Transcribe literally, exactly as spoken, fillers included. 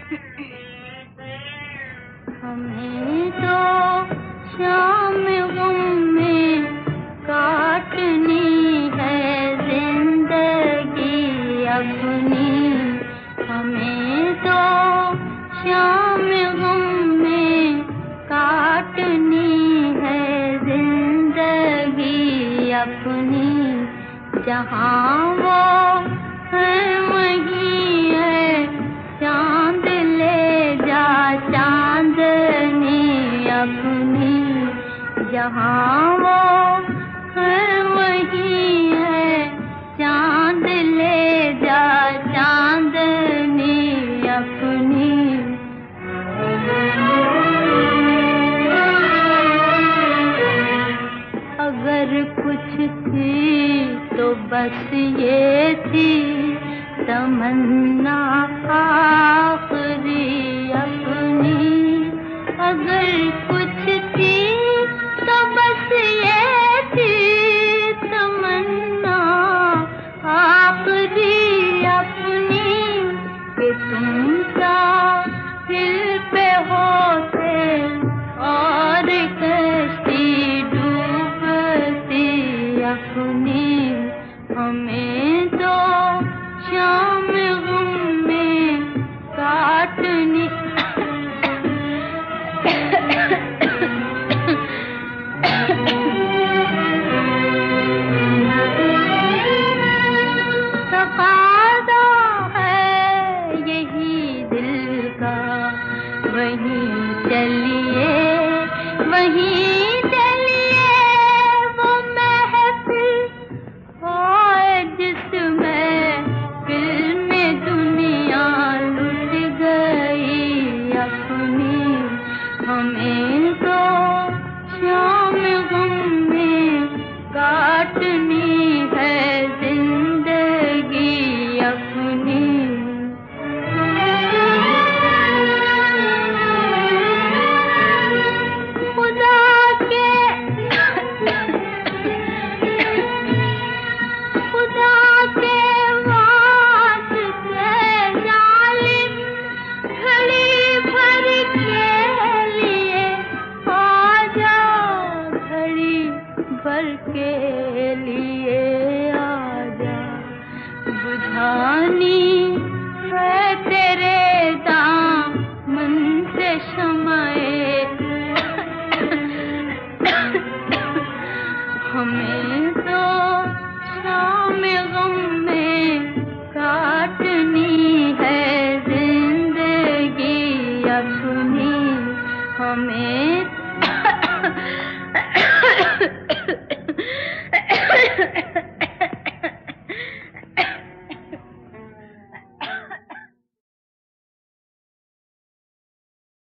हमें तो शाम गम में काटनी है जिंदगी अपनी। हमें तो शाम गम में काटनी है जिंदगी अपनी। जहाँ वो है वहीं है चांद, ले जा चांदनी अपनी। जहाँ वो है वहीं है चांद, ले जा चांदनी अपनी। अगर कुछ थी तो बस ये थी तमन्ना आखिरी अपनी। अगर कुछ थी तो बस ये थी तमन्ना आखिरी अपनी कि तुम साहिल पे होते और कश्ती डूबती अपनी। हमें तो शाम गम में काटनी तकाज़ा है यही दिल का। वहीं चलिए वहीं चलिए वो महफिल होए जिसमें फिल्म दुनिया लुट गई अपनी। हमें तो शाम गम में काटनी है जिंदगी अपनी। खुदा के खुदा के वास्ते जालिम घड़ी भर के लिए आ जा घड़ी भर के